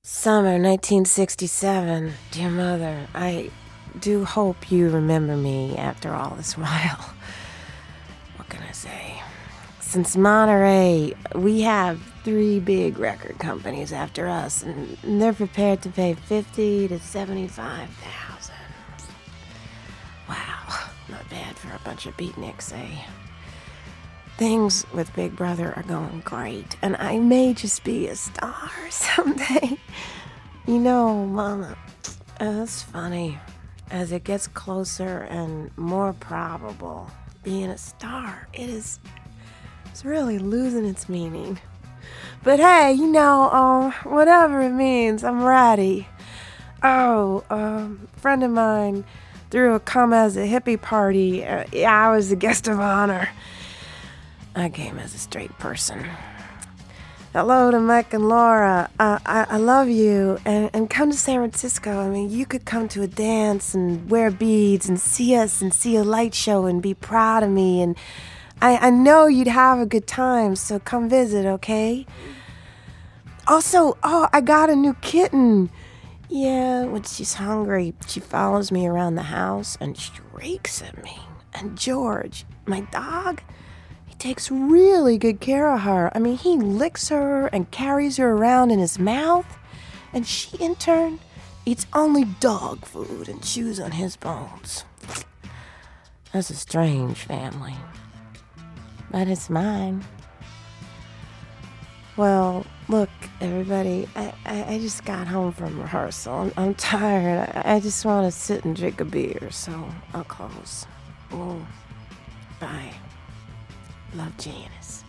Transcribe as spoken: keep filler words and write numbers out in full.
Summer nineteen sixty-seven. Dear Mother, I do hope you remember me after all this while. What can I say? Since Monterey, we have three big record companies after us, and they're prepared to pay fifty to seventy-five thousand. Wow, not bad for a bunch of beatniks, eh? Things with Big Brother are going great, and I may just be a star someday. You know, Mama, it's funny. As it gets closer and more probable, being a star, it is it's really losing its meaning. But hey, you know, uh, whatever it means, I'm ready. Oh, um, a friend of mine threw a come as a hippie party. Uh, yeah, I was the guest of honor. I came as a straight person. Hello to Mike and Laura. Uh, I, I love you. And, and come to San Francisco. I mean, you could come to a dance and wear beads and see us and see a light show and be proud of me. And I, I know you'd have a good time, so come visit, okay? Also, oh, I got a new kitten. Yeah, when she's hungry, she follows me around the house and shrieks at me. And George, my dog, he takes really good care of her. I mean, he licks her and carries her around in his mouth. And she, in turn, eats only dog food and chews on his bones. That's a strange family. But it's mine. Well, look, everybody, I, I, I just got home from rehearsal. I'm, I'm tired. I, I just want to sit and drink a beer, so I'll close. Oh, bye. Love, Janice.